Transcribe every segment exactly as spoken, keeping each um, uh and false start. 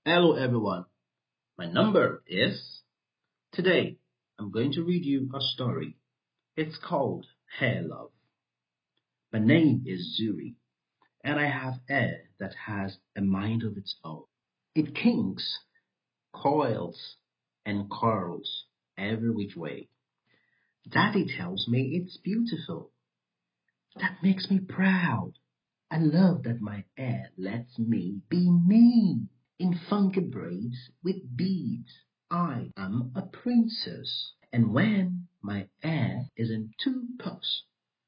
Hello everyone, my number is. Today I'm going to read you a story. It's called Hair Love. My name is Zuri, and I have hair that has a mind of its own. It kinks, coils, and curls every which way. Daddy tells me it's beautiful. That makes me proud. I love that my hair lets me be me. In funky braids with beads. I am a princess. And when my hair is in two puffs,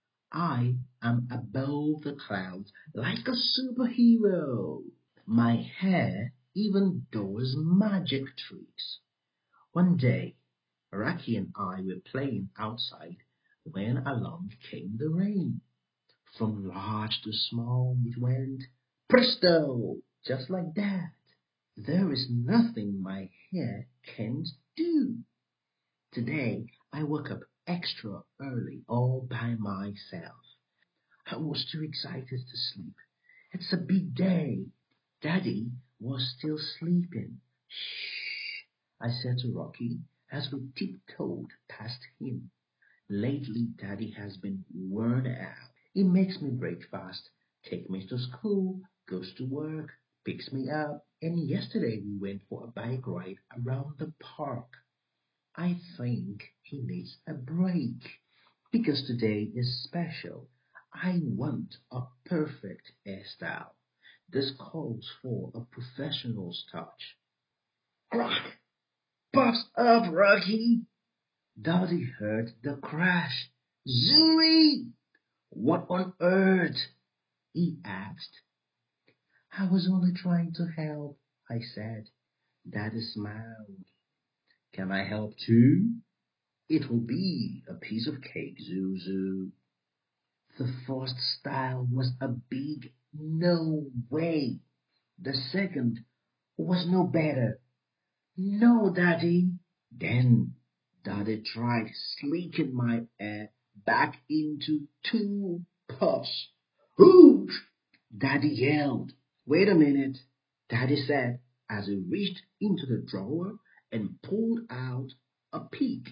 I am above the clouds like a superhero. My hair even does magic tricks. One day, Rocky and I were playing outside when along came the rain. From large to small it went, presto, just like that. There is nothing my hair can't do. Today I woke up extra early all by myself. I was too excited to sleep. It's a big day. Daddy was still sleeping. Shh, I said to Rocky as we tiptoed past him. Lately, Daddy has been worn out. He makes me breakfast, takes me to school, goes to work, picks me up, and yesterday we went for a bike ride around the park. I think he needs a break because today is special. I want a perfect hairstyle. This calls for a professional's touch. Crack! Puffs up, Rocky! Daddy heard the crash. Zooey! What on earth? He asked. I was only trying to help, I said. Daddy smiled. Can I help too? It will be a piece of cake, Zuzu. The first style was a big no way. The second was no better. No, Daddy. Then Daddy tried slicking my hair back into two puffs. Whoosh! Daddy yelled. Wait a minute, Daddy said as he reached into the drawer and pulled out a peak.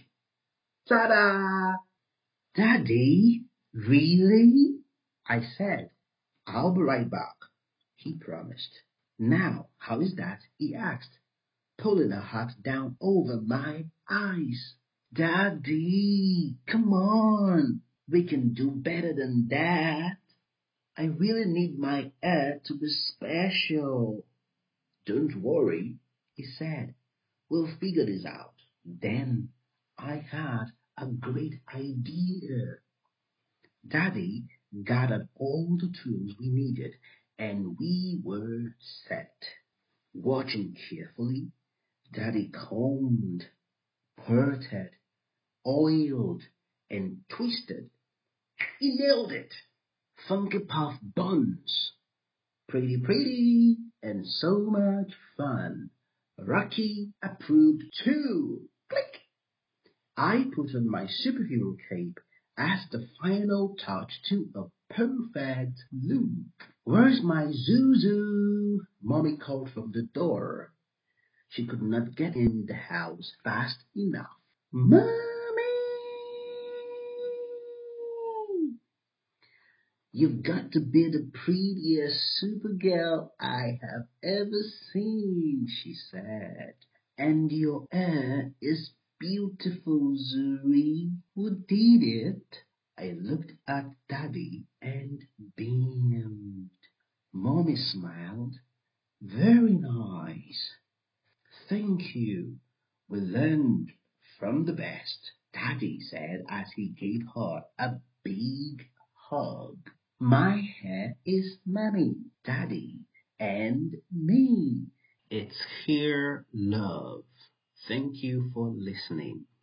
Ta-da! Daddy, really? I said. I'll be right back, he promised. Now, how is that? He asked, pulling a hat down over my eyes. Daddy, come on. We can do better than that. I really need my hair to be special. Don't worry, he said. We'll figure this out. Then I had a great idea. Daddy gathered all the tools we needed and we were set. Watching carefully, Daddy combed, parted, oiled, and twisted. He nailed it. Funky puff buns. Pretty, pretty, and so much fun. Rocky approved too. Click. I put on my superhero cape as the final touch to a perfect look. Where's my Zuzu? Mommy called from the door. She could not get in the house fast enough. Mommy! You've got to be the prettiest Supergirl I have ever seen, she said. And your hair is beautiful, Zuri. Who did it? I looked at Daddy and beamed. Mommy smiled. Very nice. Thank you. We learned from the best, Daddy said as he gave her a big hug. My hair is Mommy, Daddy, and me. It's here, love. Thank you for listening.